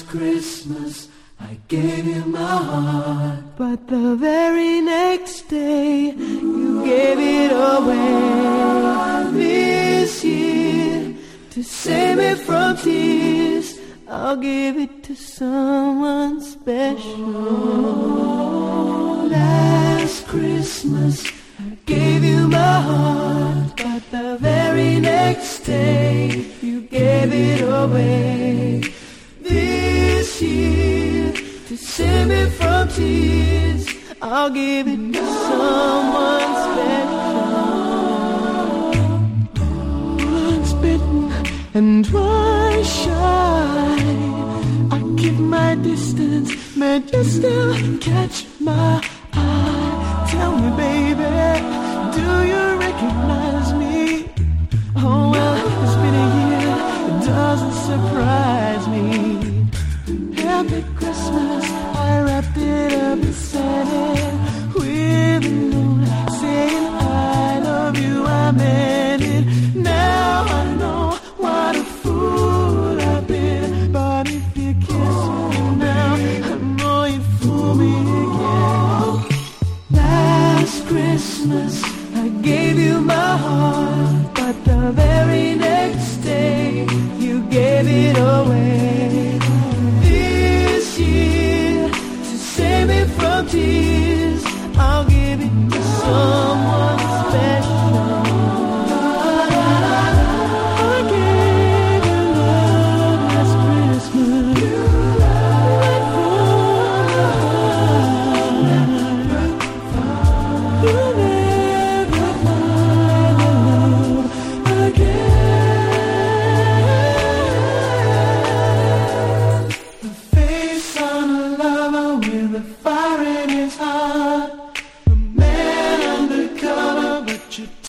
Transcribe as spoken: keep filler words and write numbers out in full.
Christmas I gave you my heart, but the very next day you gave it away. This year, to save me from tears, I'll give it to someone special. Last Christmas I gave you my heart, but the very next day you gave it away. This year, to save me from tears, I'll give it to someone special. Spitting and twice shy, I keep my distance, man, you still catch my eye. Tell me, baby, do you recognize me? Oh well, it's been a year, it doesn't surprise me. Happy Christmas, I wrapped it up and sent it with a note saying I love you, I meant it. Now I know what a fool I've been, but if you kiss me now, I know you fool me again. Last Christmas I gave you my heart, but the very next day you gave it away. This year, to save me from tears, I'll give it to someone special. I gave you love last Christmas. Right from the heart. You